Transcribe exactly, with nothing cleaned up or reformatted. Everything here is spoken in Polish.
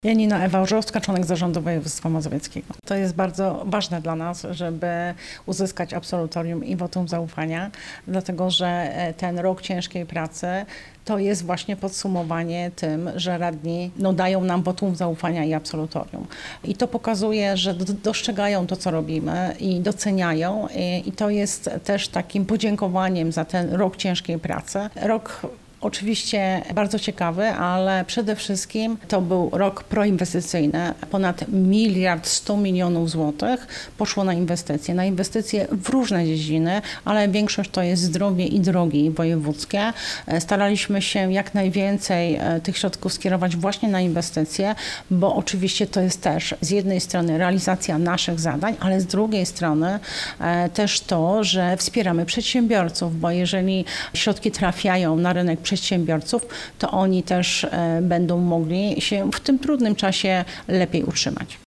Janina Ewa Orzechowska, członek zarządu województwa mazowieckiego. To jest bardzo ważne dla nas, żeby uzyskać absolutorium i wotum zaufania, dlatego że ten rok ciężkiej pracy to jest właśnie podsumowanie tym, że radni no, dają nam wotum zaufania i absolutorium. I to pokazuje, że do, dostrzegają to, co robimy i doceniają i, i to jest też takim podziękowaniem za ten rok ciężkiej pracy. Rok Oczywiście bardzo ciekawy, ale przede wszystkim to był rok proinwestycyjny. Ponad miliard sto milionów złotych poszło na inwestycje. Na inwestycje w różne dziedziny, ale większość to jest zdrowie i drogi wojewódzkie. Staraliśmy się jak najwięcej tych środków skierować właśnie na inwestycje, bo oczywiście to jest też z jednej strony realizacja naszych zadań, ale z drugiej strony też to, że wspieramy przedsiębiorców, bo jeżeli środki trafiają na rynek przedsiębiorców, to oni też będą mogli się w tym trudnym czasie lepiej utrzymać.